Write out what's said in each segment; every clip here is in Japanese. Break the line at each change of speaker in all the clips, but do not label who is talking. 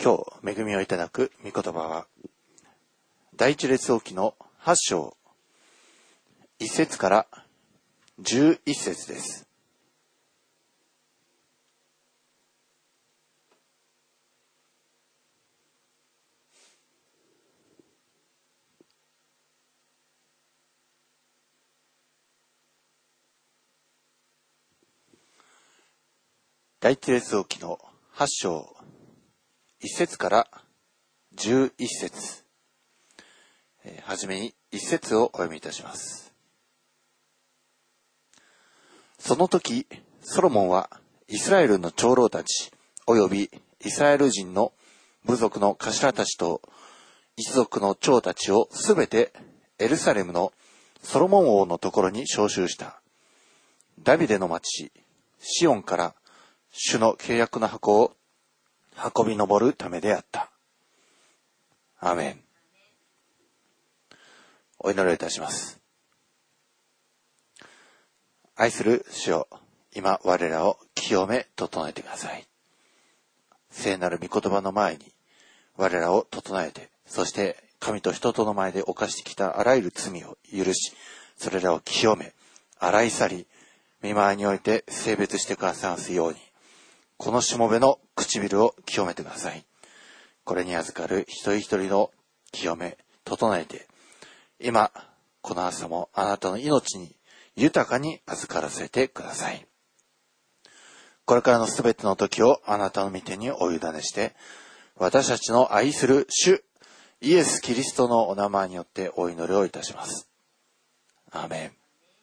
今日恵みをいただく御言葉は第一列王記の8章1節から11節です。第一列王記の8章1節から11節、はじめに1節をお読みいたします。その時ソロモンはイスラエルの長老たちおよびイスラエル人の部族の頭たちと一族の長たちをすべてエルサレムのソロモン王のところに召集した。ダビデの町シオンから主の契約の箱を運び上るためであった。アーメン。お祈りをいたします。愛する主よ、今我らを清め整えてください。聖なる御言葉の前に我らを整えて、そして神と人との前で犯してきたあらゆる罪を許し、それらを清め洗い去り、御前において聖別してくださいますように、このしもべの唇を清めてください。これに預かる一人一人の清め整えて、今この朝もあなたの命に豊かに預からせてください。これからのすべての時をあなたの御手にお委ねして、私たちの愛する主イエス・キリストのお名前によってお祈りをいたします。アーメン。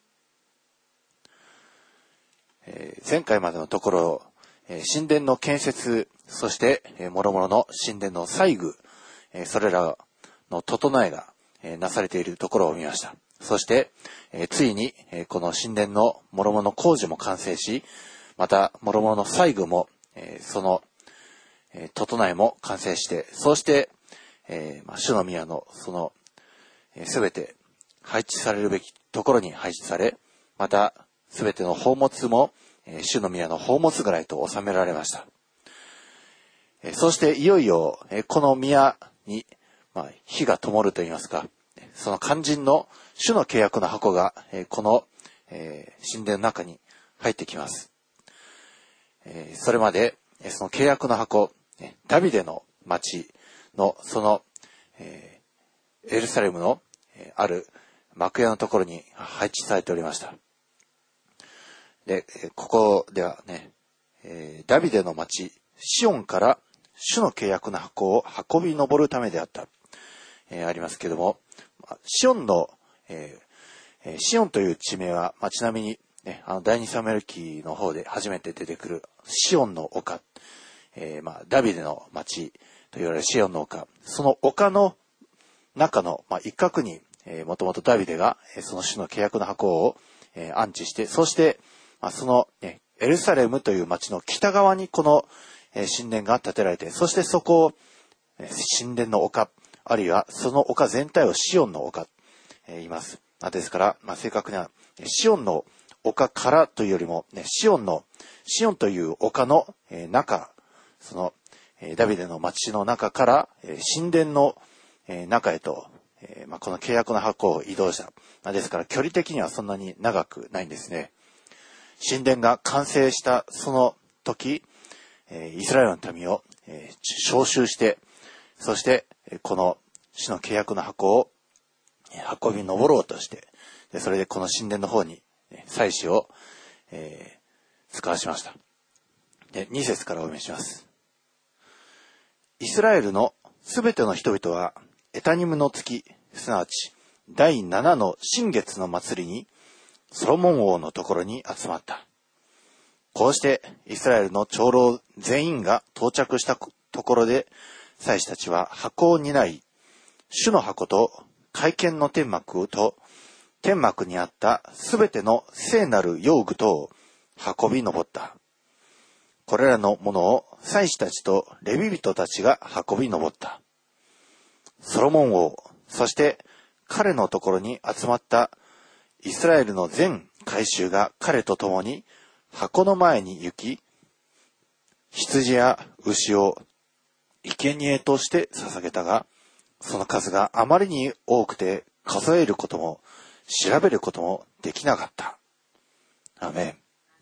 前回までのところ、神殿の建設、そして諸々の神殿の細具、それらの整えがなされているところを見ました。そしてついにこの神殿の諸々の工事も完成し、また諸々の細具もその整えも完成して、そして主の宮のそのすべて配置されるべきところに配置され、またすべての宝物も主の宮の宝物蔵へと収められました。そしていよいよこの宮に火が灯るといいますか、その肝心の主の契約の箱がこの神殿の中に入ってきます。それまでその契約の箱、ダビデの町のそのエルサレムのある幕屋のところに配置されておりました。で、ここではね、ダビデの町シオンから主の契約の箱を運び上るためであった、ありますけども、シオンの、シオンという地名は、ちなみに、ね、第二サムエル記の方で初めて出てくるシオンの丘、ダビデの町と言われるシオンの丘、その丘の中の、一角に、もともとダビデがその主の契約の箱を、安置して、そしてその、エルサレムという町の北側にこの、神殿が建てられて、そしてそこを、神殿の丘、あるいはその丘全体をシオンの丘、言います。ですから、正確にはシオンの丘からというよりも、シオンという丘の、中、その、ダビデの町の中から、神殿の、中へと、この契約の箱を移動した。ですから距離的にはそんなに長くないんですね。神殿が完成したその時、イスラエルの民を召集して、そしてこの主の契約の箱を運び上ろうとして、それでこの神殿の方に祭司を使わしました。で、2節からお読みします。イスラエルのすべての人々はエタニムの月、すなわち第7の新月の祭りにソロモン王のところに集まった。こうしてイスラエルの長老全員が到着したところで、祭司たちは箱を担い、主の箱と会見の天幕と天幕にあったすべての聖なる用具とを運び上った。これらのものを祭司たちとレビ人たちが運び上った。ソロモン王、そして彼のところに集まったイスラエルの全会衆が彼と共に箱の前に行き、羊や牛を生贄として捧げたが、その数があまりに多くて数えることも調べることもできなかった。アメン。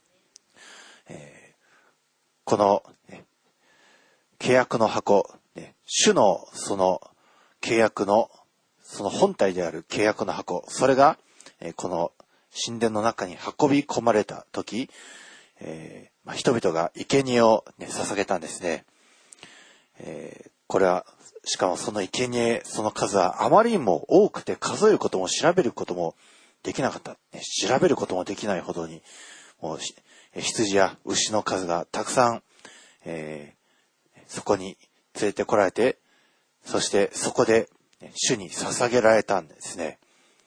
この契約の箱、主のその契約のその本体である契約の箱、それがこの神殿の中に運び込まれたとき、人々が生贄を、捧げたんですね。これはしかもその生贄、その数はあまりにも多くて数えることも調べることもできなかった。調べることもできないほどに、もう羊や牛の数がたくさん、そこに連れてこられて、そしてそこで主に捧げられたんですね。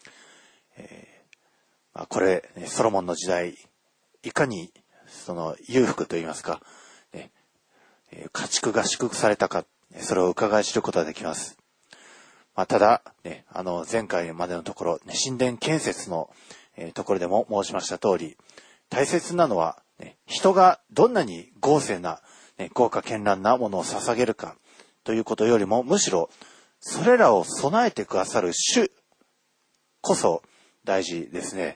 これ、ソロモンの時代、いかにその裕福といいますか、家畜が祝福されたか、それを伺い知ることができます。ただ、前回までのところ、神殿建設のところでも申しました通り、大切なのは、人がどんなに豪勢な、豪華絢爛なものを捧げるかということよりも、むしろそれらを備えてくださる主こそ大事ですね。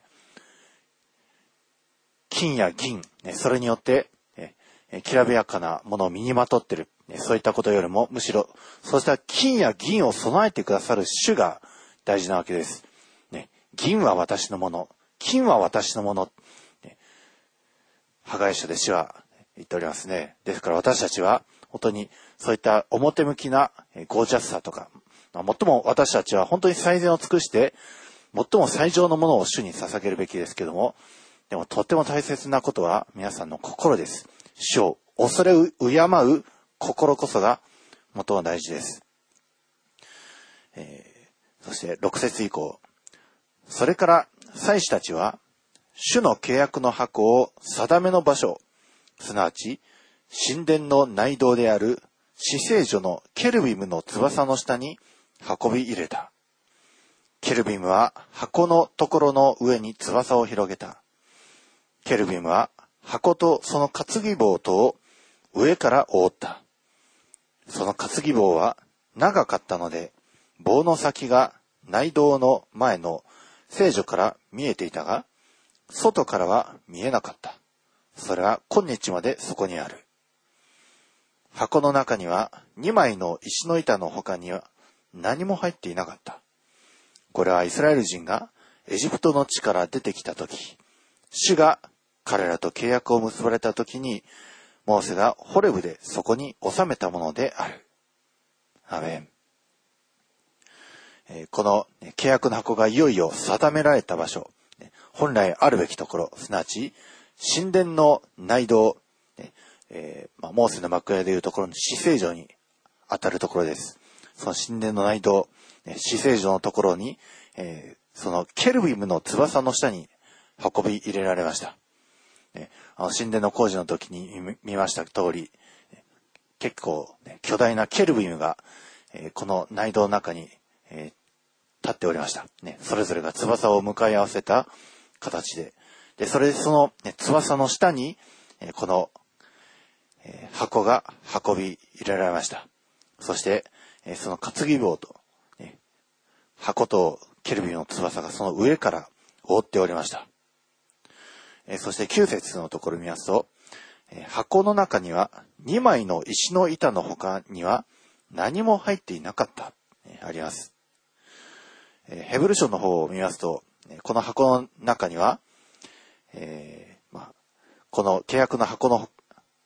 金や銀、それによってきらびやかなものを身にまとっている、そういったことよりもむしろそうした金や銀を備えてくださる主が大事なわけです。銀は私のもの、金は私のもの、破壊者で主は言っておりますね。ですから私たちは本当にそういった表向きなゴージャスさとか、最も私たちは本当に最善を尽くして最も最上のものを主に捧げるべきですけども、でもとっても大切なことは皆さんの心です。主を恐れ敬う心こそが最も大事です。そして6節以降、それから祭司たちは主の契約の箱を定めの場所、すなわち神殿の内堂である至聖所のケルビムの翼の下に運び入れた。ケルビムは箱のところの上に翼を広げた。ケルビムは箱とその担ぎ棒とを上から覆った。その担ぎ棒は長かったので、棒の先が内堂の前の聖所から見えていたが、外からは見えなかった。それは今日までそこにある。箱の中には2枚の石の板の他には何も入っていなかった。これはイスラエル人がエジプトの地から出てきたとき、主が彼らと契約を結ばれたときに、モーセがホレブでそこに収めたものである。アメン。この契約の箱がいよいよ定められた場所、本来あるべきところ、すなわち神殿の内堂、モーセの幕屋でいうところの至聖所に当たるところです。その神殿の内堂、至聖所のところに、そのケルビムの翼の下に運び入れられました。神殿の工事の時に見ました通り、結構、巨大なケルビムが、この内堂の中に、立っておりました。それぞれが翼を向かい合わせた形で、その、翼の下に、この、箱が運び入れられました。そして、その担ぎ棒と、箱とケルビムの翼がその上から覆っておりました。そして9節のところを見ますと、箱の中には2枚の石の板の他には何も入っていなかった、あります。ヘブル書の方を見ますと、この箱の中には、この契約の箱の、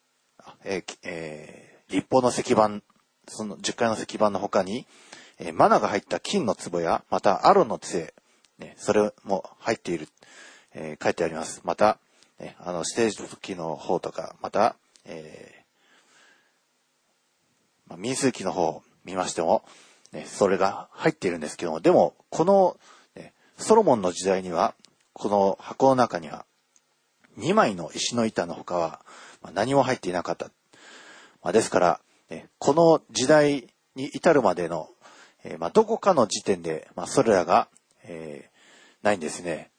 立法の石板、その10階の石板の他に、マナが入った金の壺や、またアロンの杖、それも入っている。書いてあります。また、指定記の方とか、また、民数記の方を見ましても、それが入っているんですけども、でも、この、ソロモンの時代には、この箱の中には、2枚の石の板の他は、何も入っていなかった。ですから、この時代に至るまでの、どこかの時点で、それらが、ないんですね。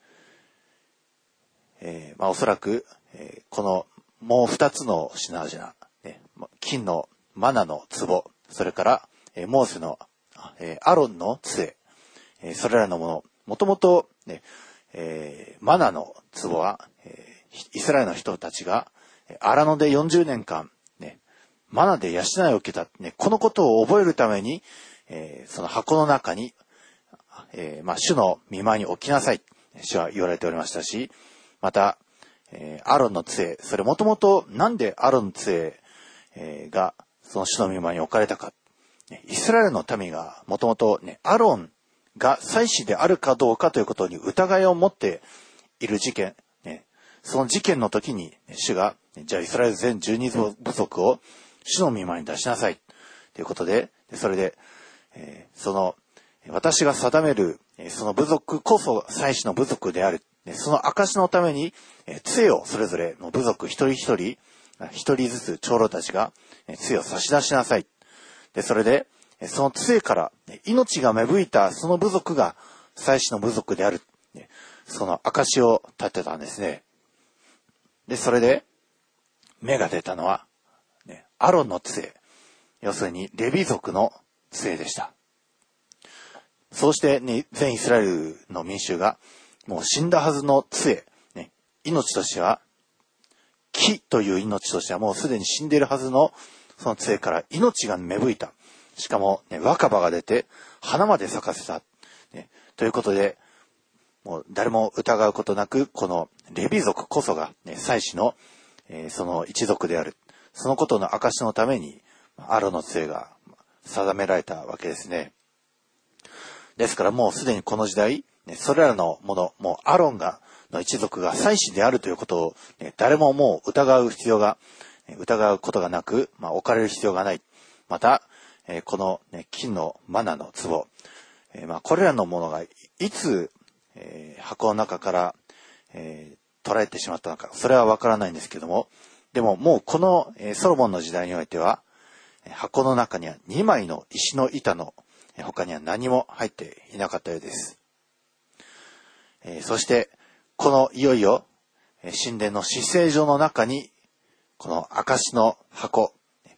おそらく、このもう2つの品々、金のマナの壺、 それから、モーセの、アロンの杖、それらのもの、もともと、ね、マナの壺は、イスラエルの人たちが、荒野で40年間、ね、マナで養いを受けた、ね、このことを覚えるために、その箱の中に、主の御前に置きなさい、主は言われておりましたし、また、アロンの杖、それもともとなんでアロンの杖、がその主の御前に置かれたか。イスラエルの民がもともとアロンが祭司であるかどうかということに疑いを持っている事件、その事件の時に主が、じゃあイスラエル全12部族を主の御前に出しなさいということで、それで、その私が定めるその部族こそ祭司の部族である。その証のために杖をそれぞれの部族一人ずつ長老たちが杖を差し出しなさい。で、それでその杖から命が芽吹いたその部族が祭司の部族である。その証を立てたんですね。で、それで芽が出たのはアロンの杖。要するにレビ族の杖でした。そうして、全イスラエルの民衆がもう死んだはずの杖、命としては、木という命としてはもうすでに死んでいるはずのその杖から命が芽吹いた。しかも、若葉が出て花まで咲かせた。ということで、もう誰も疑うことなく、このレビ族こそが、祭司の、その一族である。そのことの証のために、アロンの杖が定められたわけですね。ですからもうすでにこの時代、それらのもの、もうアロンの一族が祭司であるということを、誰ももう疑うことがなく、置かれる必要がない。また、この、金のマナの壺、これらのものがいつ、箱の中から、取られてしまったのか、それはわからないんですけども、でももうこの、ソロモンの時代においては、箱の中には2枚の石の板の他には何も入っていなかったようです。そして、いよいよ、神殿の至聖所の中に、この証の箱、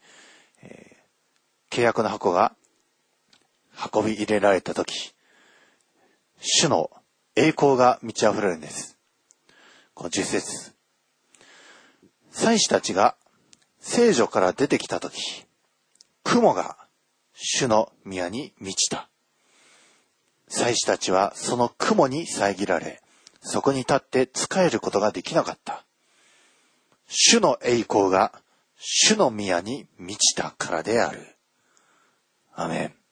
契約の箱が運び入れられたとき、主の栄光が満ち溢れるんです。この10節。祭司たちが聖所から出てきたとき、雲が主の宮に満ちた。祭司たちはその雲に遮られ、そこに立って仕えることができなかった。主の栄光が主の宮に満ちたからである。アメン。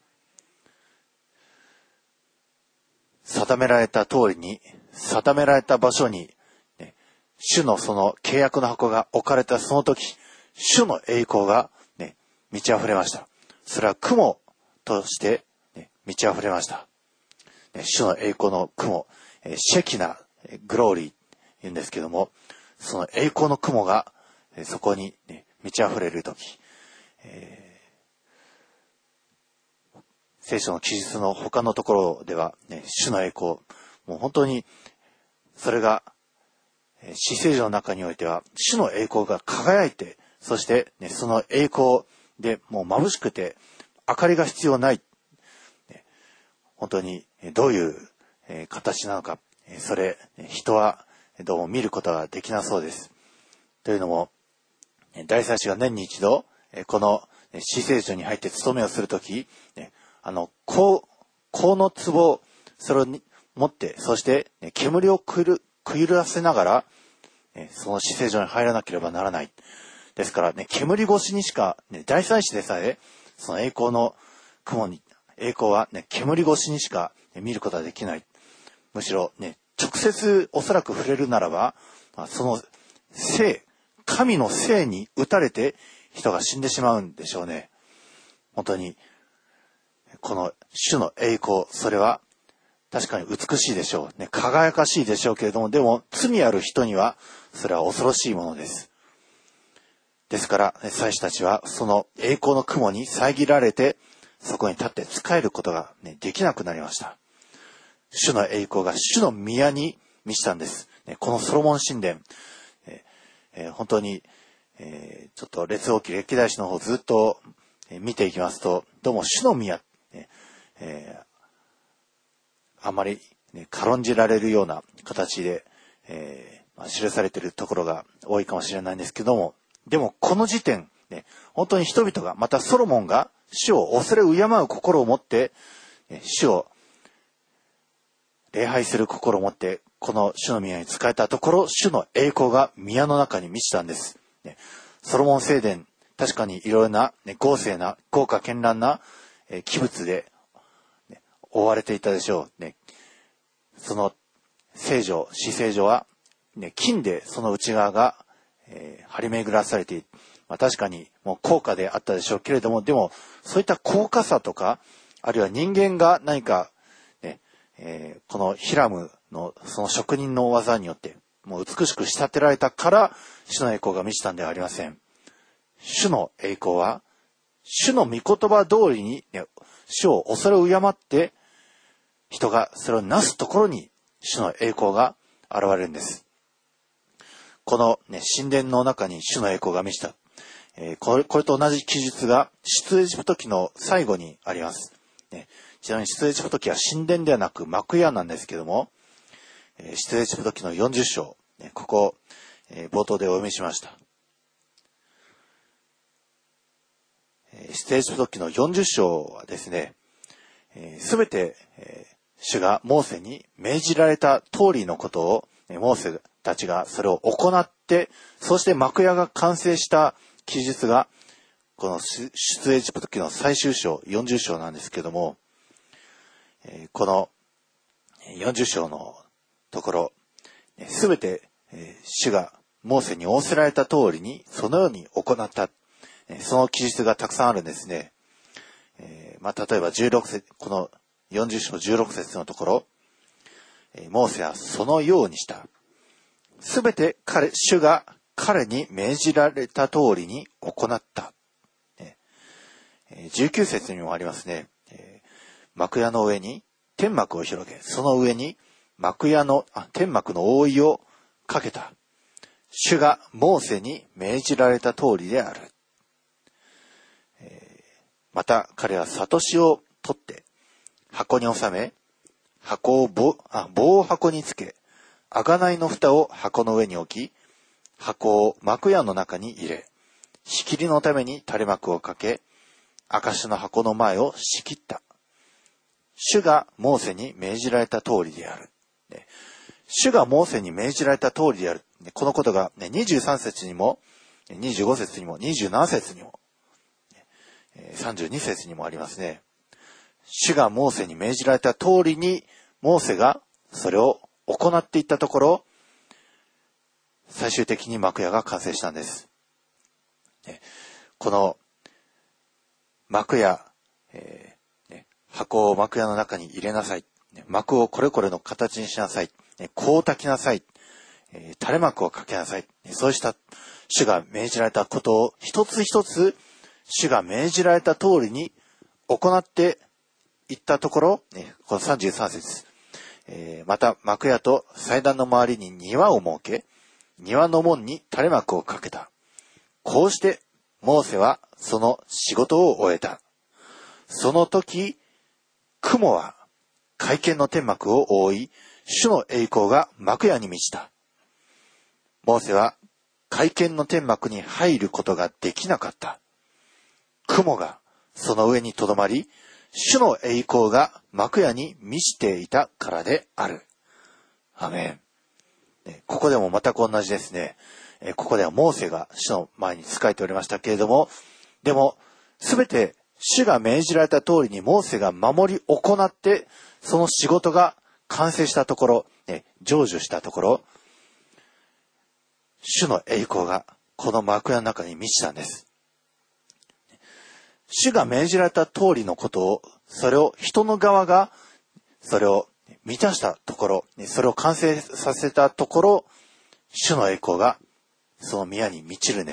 定められた通りに、定められた場所に、主のその契約の箱が置かれたその時、主の栄光が、満ち溢れました。それは雲として、満ち溢れました。主の栄光の雲、シェキナ、グローリー言うんですけども、その栄光の雲が、そこに、満ち溢れるとき、聖書の記述の他のところでは、主の栄光、もう本当に、それが、至聖所の中においては、主の栄光が輝いて、そして、その栄光でもう眩しくて、明かりが必要ない。本当にどういう形なのか、それ人はどうも見ることができなそうです。というのも、大祭司が年に一度この至聖所に入って務めをするとき、香の壺、それを持って、そして煙をくゆらせながら、その至聖所に入らなければならない。ですから煙越しにしか、大祭司でさえその栄光の雲に栄光は煙越しにしか見ることはできない。むしろ直接おそらく触れるならば、その神の聖に打たれて人が死んでしまうんでしょうね。本当に、この主の栄光、それは確かに美しいでしょう。輝かしいでしょうけれども、でも罪ある人にはそれは恐ろしいものです。ですから、祭司たちはその栄光の雲に遮られて、そこに立って仕えることが、できなくなりました。主の栄光が主の宮に満ちたんです。このソロモン神殿、本当に、ちょっと列王記歴代史の方ずっと、 見ていきますと、どうも主の宮、あまり、軽んじられるような形で、記されているところが多いかもしれないんですけども、でもこの時点、本当に人々が、またソロモンが主を恐れ敬う心を持って、主を礼拝する心を持って、この主の宮に仕えたところ、主の栄光が宮の中に満ちたんです。ソロモン聖殿、確かにいろいろな、豪勢な、豪華絢爛な、器物で、覆われていたでしょう。その聖女、至聖所は、金でその内側が、張り巡らされている。確かにもう高価であったでしょうけれども、でもそういった高価さとか、あるいは人間が何か、このヒラムのその職人の技によってもう美しく仕立てられたから主の栄光が満ちたんではありません。主の栄光は主の御言葉通りに、主を恐れ敬って人がそれをなすところに主の栄光が現れるんです。この、神殿の中に主の栄光が満ちた。これと同じ記述が出エジプト記の最後にあります。ちなみに出エジプト記は神殿ではなく幕屋なんですけども、出エジプト記の40章、ここ、冒頭でお読みしました。出エジプト記の40章はですね、すべて、主がモーセに命じられた通りのことを、モーセたちがそれを行って、そして幕屋が完成した記述が、この出エジプト記の最終章、40章なんですけども、この40章のところ、すべて主がモーセに仰せられた通りにそのように行った、その記述がたくさんあるんですね。例えば16節、この40章16節のところ、モーセはそのようにした。すべて主が彼に命じられた通りに行った。19節にもありますね。幕屋の上に天幕を広げ、その上に天幕の覆いをかけた。主がモーセに命じられた通りである。また彼はサトシを取って箱に収め、棒を箱につけ、贖いの蓋を箱の上に置き、箱を幕屋の中に入れ、仕切りのために垂れ幕をかけ、証の箱の前を仕切った。主がモーセに命じられた通りである。主がモーセに命じられた通りである。このことが23節にも、25節にも、27節にも、32節にもありますね。主がモーセに命じられた通りに、モーセがそれを行っていったところ、最終的に幕屋が完成したんです。この幕屋、箱を幕屋の中に入れなさい。幕をこれこれの形にしなさい。こう炊きなさい。垂れ幕をかけなさい。そうした主が命じられたことを一つ一つ主が命じられた通りに行っていったところ、この33節。また幕屋と祭壇の周りに庭を設け、庭の門に垂れ幕をかけた。こうしてモーセはその仕事を終えた。その時、雲は会見の天幕を覆い、主の栄光が幕屋に満ちた。モーセは会見の天幕に入ることができなかった。雲がその上にとどまり、主の栄光が幕屋に満ちていたからである。アメン。ここでもまた同じですね。ここではモーセが主の前に仕えておりましたけれども、でもすべて主が命じられた通りにモーセが守り行って、その仕事が完成したところ、成就したところ、主の栄光がこの幕屋の中に満ちたんです。主が命じられた通りのことを、それを人の側がそれを満たしたところ、それを完成させたところ、主の栄光がその宮に満ちるんです。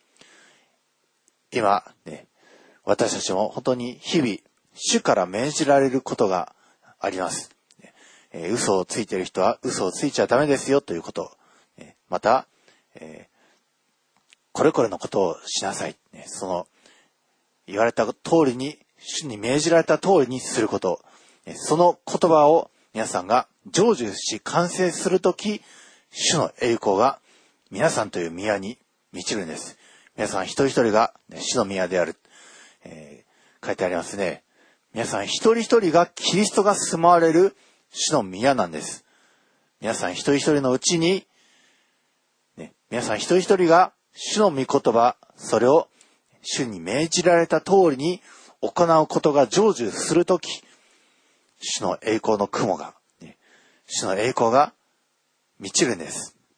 今私たちも本当に日々主から命じられることがあります。嘘をついている人は嘘をついちゃダメですよということ。また、これこれのことをしなさい。その言われた通りに、主に命じられた通りにすること。その言葉を皆さんが成就し完成するとき、主の栄光が皆さんという宮に満ちるんです。皆さん一人一人が主の宮である。書いてありますね。皆さん一人一人がキリストが住まわれる主の宮なんです。皆さん一人一人のうちに、皆さん一人一人が主の御言葉、それを主に命じられた通りに行うことが成就するとき、主の栄光の雲が、主の栄光が満ちるんです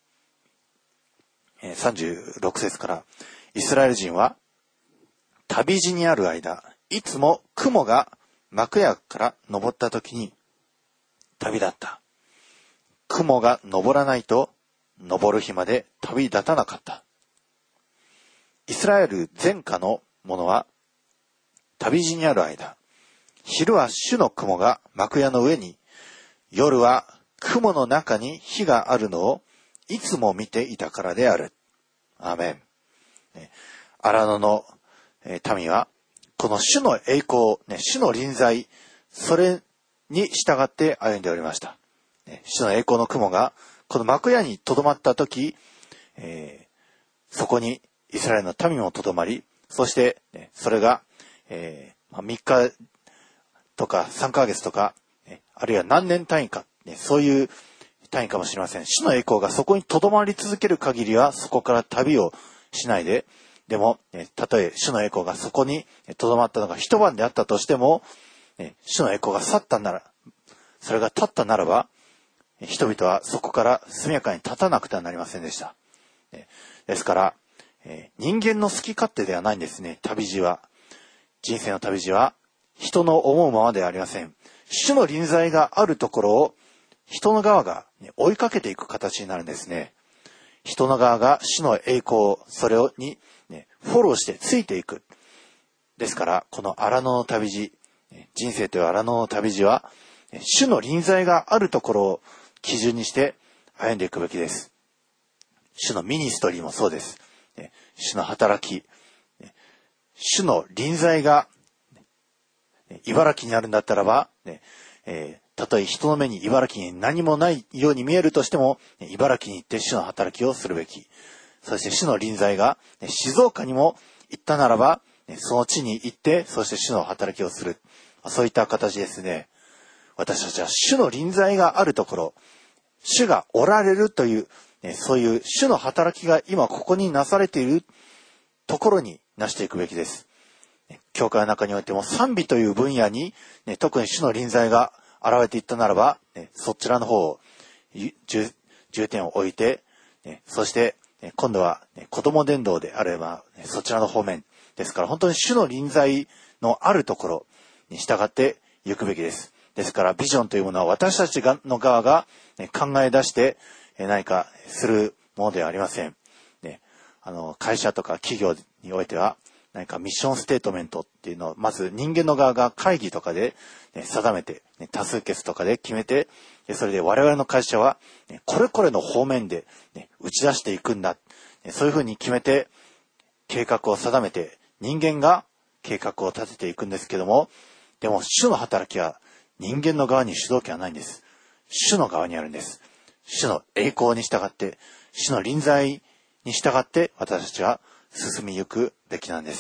。36節から、イスラエル人は旅路にある間、いつも雲が幕屋から昇ったときに旅立った。雲が昇らないと、昇る日まで旅立たなかった。イスラエル全家の者は、旅路にある間、昼は主の雲が幕屋の上に、夜は雲の中に火があるのをいつも見ていたからである。アーメン。荒野の民は、この主の栄光、主の臨在、それに従って歩んでおりました。主の栄光の雲が、この幕屋に留まったとき、そこにイスラエルの民も留まり、そして、それが、3日とか3ヶ月とか、あるいは何年単位か、そういう単位かもしれません。主の栄光がそこに留まり続ける限りは、そこから旅をしないで、でも、たとえ主の栄光がそこに留まったのが一晩であったとしても、主の栄光が去ったなら、それが立ったならば、人々はそこから速やかに立たなくてはなりませんでした。ですから、人間の好き勝手ではないんですね、旅路は。人生の旅路は人の思うままではありません。主の臨在があるところを人の側が追いかけていく形になるんですね。人の側が主の栄光、それにフォローしてついていく。ですから、この荒野の旅路、人生という荒野の旅路は、主の臨在があるところを基準にして歩んでいくべきです。主のミニストリーもそうです。主の働き、主の臨在が茨城にあるんだったらば、たとえ人の目に茨城に何もないように見えるとしても、茨城に行って主の働きをするべき。そして主の臨在が静岡にも行ったならば、その地に行って、そして主の働きをする。そういった形ですね。私たちは主の臨在があるところ、主がおられるという、そういう主の働きが今ここになされているところになしていくべきです。教会の中においても賛美という分野に、特に主の臨在が現れていったならば、そちらの方を重点を置いて、そして今度は子供伝道であればそちらの方面ですから、本当に主の臨在のあるところに従っていくべきです。ですからビジョンというものは私たちの側が考え出して何かするものではありません。会社とか企業においては何かミッションステートメントっていうのをまず人間の側が会議とかで定めて、多数決とかで決めて、それで我々の会社はこれこれの方面で打ち出していくんだ。そういうふうに決めて計画を定めて人間が計画を立てていくんですけども、でも主の働きは人間の側に主導権はないんです。主の側にあるんです。主の栄光に従って、主の臨在に従って私たちは進みゆくべきなんです。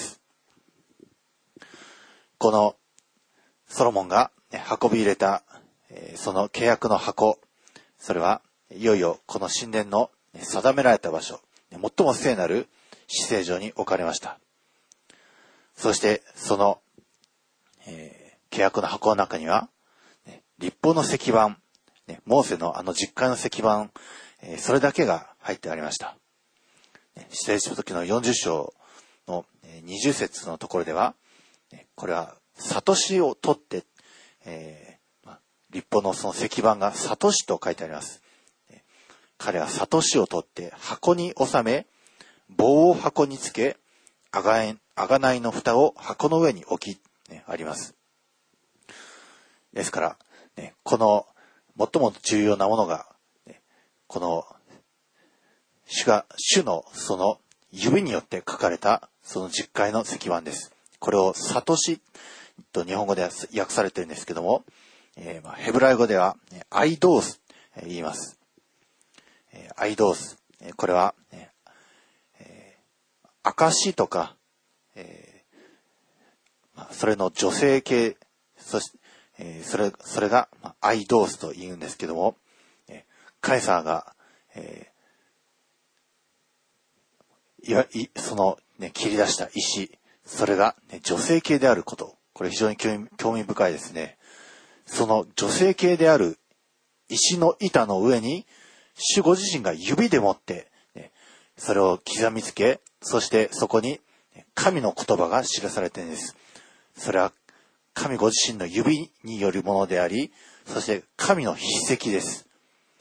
このソロモンが運び入れたその契約の箱、それはいよいよこの神殿の定められた場所、最も聖なる至聖所に置かれました。そしてその、契約の箱の中には律法の石板、モーセの十戒の石板、それだけが入ってありました。出エジプト記の40章の20節のところでは、これは悟しを取って、律法のその石板が悟しと書いてあります。彼は悟しを取って箱に収め、棒を箱につけ、あがないの蓋を箱の上に置き、あります。ですから、この最も重要なものが、この主のその指によって書かれたその十戒の石板です。 これを悟しと日本語では訳されているんですけども、ヘブライ語ではアイドース言います。アイドース。これは、証とか、それの女性系、それがアイドースと言うんですけども、カエサーが、その、切り出した石、それが、女性系であること、これ非常に興味深いですね。その女性系である石の板の上に、主ご自身が指で持って、それを刻みつけ、そしてそこに神の言葉が記されているんです。それは神ご自身の指によるものであり、そして神の筆跡です。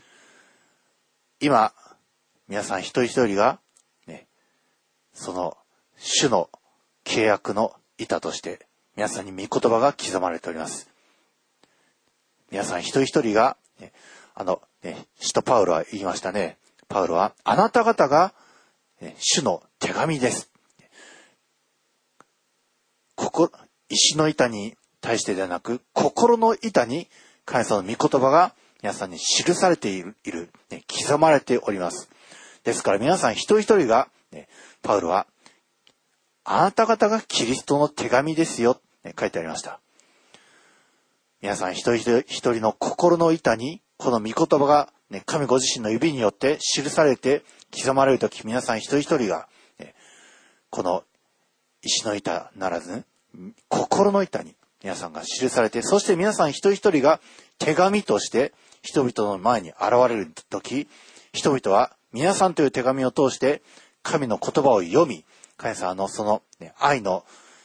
今、皆さん一人一人が、その主の契約の板として、皆さんに御言葉が刻まれております。皆さん一人一人が、使徒パウロは言いましたね。パウロは、あなた方が、主の手紙です。石の板に対してではなく、心の板に神様の御言葉が皆さんに記されている、刻まれております。ですから皆さん一人一人が、パウロは、あなた方がキリストの手紙ですよ、書いてありました。皆さん一人一人の心の板に、この御言葉が、神ご自身の指によって記されて刻まれるとき、皆さん一人一人が、この石の板ならず、心の板に皆さんが記されて、そして皆さん一人一人が手紙として人々の前に現れるとき、人々は皆さんという手紙を通して神の言葉を読み、神様のその、愛の、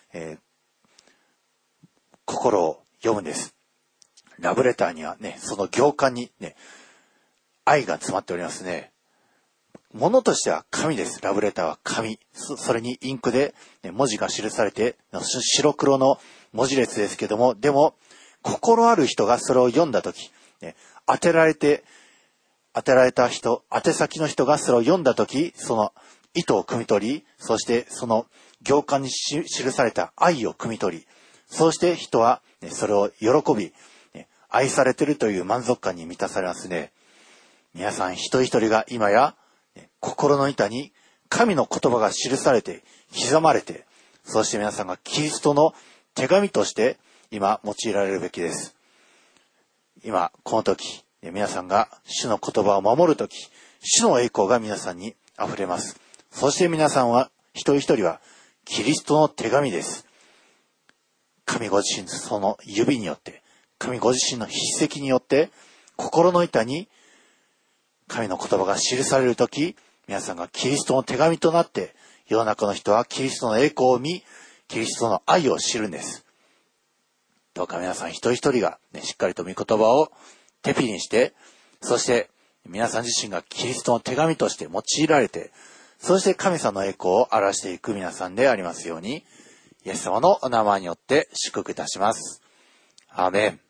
心を読むんです。ラブレターにはその行間に愛が詰まっておりますね。ものとしては紙です。ラブレターは紙。それにインクで文字が記されて、白黒の文字列ですけども、でも、心ある人がそれを読んだとき、当てられた人、宛先の人がそれを読んだとき、その意図を汲み取り、そしてその行間に記された愛を汲み取り、そうして人はそれを喜び、愛されているという満足感に満たされますね。皆さん一人一人が今や心の板に神の言葉が記されて刻まれて、そして皆さんがキリストの手紙として今用いられるべきです。今この時皆さんが主の言葉を守る時、主の栄光が皆さんにあふれます。そして皆さんは一人一人はキリストの手紙です。神ご自身その指によって、神ご自身の筆跡によって心の板に神の言葉が記されるとき、皆さんがキリストの手紙となって、世の中の人はキリストの栄光を見、キリストの愛を知るんです。どうか皆さん一人一人が、しっかりと御言葉を手ピにして、そして皆さん自身がキリストの手紙として用いられて、そして神様の栄光を表していく皆さんでありますように、イエス様のお名前によって祝福いたします。アーメン。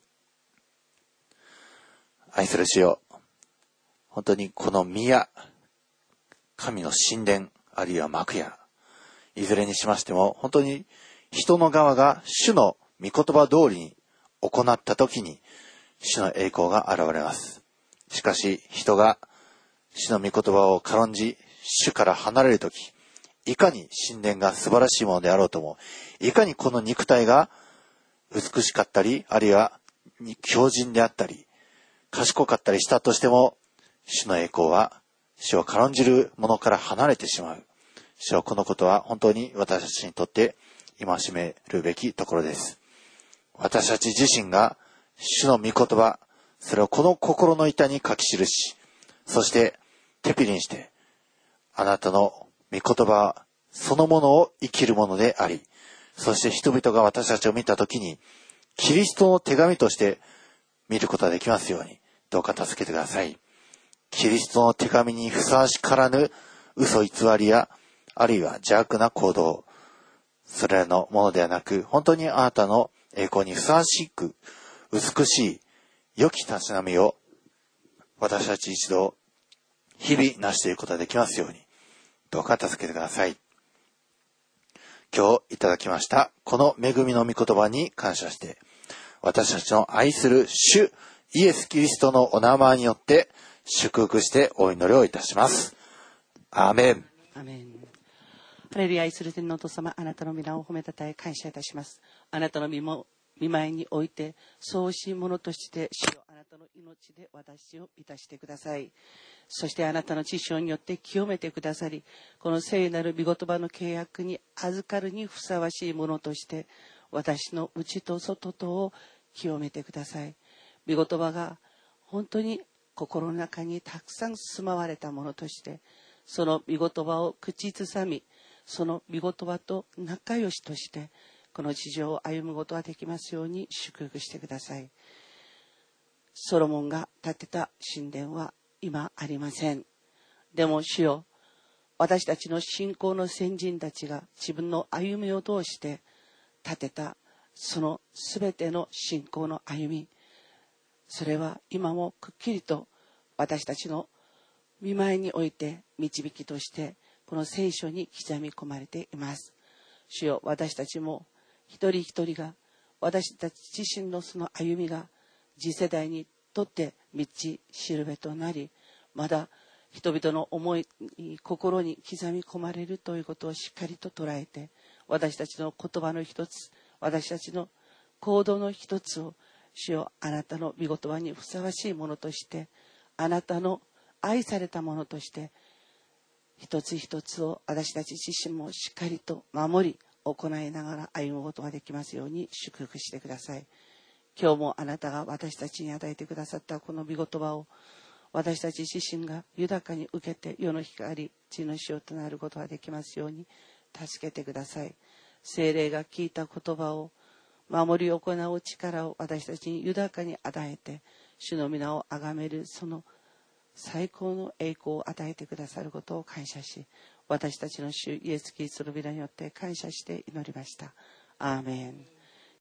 愛する主よ、本当にこの宮、神の神殿、あるいは幕屋、いずれにしましても、本当に人の側が主の御言葉通りに行ったときに、主の栄光が現れます。しかし、人が主の御言葉を軽んじ、主から離れるとき、いかに神殿が素晴らしいものであろうとも、いかにこの肉体が美しかったり、あるいは強靭であったり、賢かったりしたとしても、主の栄光は、主を軽んじるものから離れてしまう。主はこのことは本当に私たちにとって戒めるべきところです。私たち自身が主の御言葉、それをこの心の板に書き記し、そして手ピリにして、あなたの御言葉そのものを生きるものであり、そして人々が私たちを見たときに、キリストの手紙として見ることができますように、どうか助けてください。キリストの手紙にふさわしからぬ嘘偽りや、あるいは邪悪な行動、それらのものではなく、本当にあなたの栄光にふさわしく、美しい、良きたしなみを、私たち一同、日々成していくことができますように、どうか助けてください。 今日いただきましたこの恵みの御言葉に感謝して、私たちの愛する主イエス・キリストのお名前によって祝福してお祈りをいたします。アーメン。
アーメン。ハレルヤ。愛する天のお父様、あなたの皆を褒めたたえ感謝いたします。あなたの御前においてそうしいものとして主よ、あなたの命で私を満たしてください。そしてあなたの知性によって清めてくださり、この聖なる御言葉の契約に預かるにふさわしいものとして私の内と外とを清めてください。御言葉が本当に心の中にたくさん住まわれたものとして、その御言葉を口ずさみ、その御言葉と仲良しとしてこの地上を歩むことができますように祝福してください。ソロモンが建てた神殿は今ありません。でも主よ、私たちの信仰の先人たちが自分の歩みを通して建てたそのすべての信仰の歩み、それは今もくっきりと私たちの御前において導きとしてこの聖書に刻み込まれています。主よ、私たちも一人一人が私たち自身のその歩みが次世代にとって道しるべとなり、まだ人々の思い心に刻み込まれるということをしっかりと捉えて、私たちの言葉の一つ、私たちの行動の一つを主よ、あなたの御言葉にふさわしいものとして、あなたの愛されたものとして一つ一つを私たち自身もしっかりと守り行いながら歩むことができますように祝福してください。今日もあなたが私たちに与えてくださったこの御言葉を私たち自身が豊かに受けて世の光、地の塩となることができますように助けてください。聖霊が聞いた言葉を守り行う力を私たちに豊かに与えて、主の皆を崇めるその最高の栄光を与えてくださることを感謝し、私たちの主イエス・キリストの皆によって感謝して祈りました。アーメン。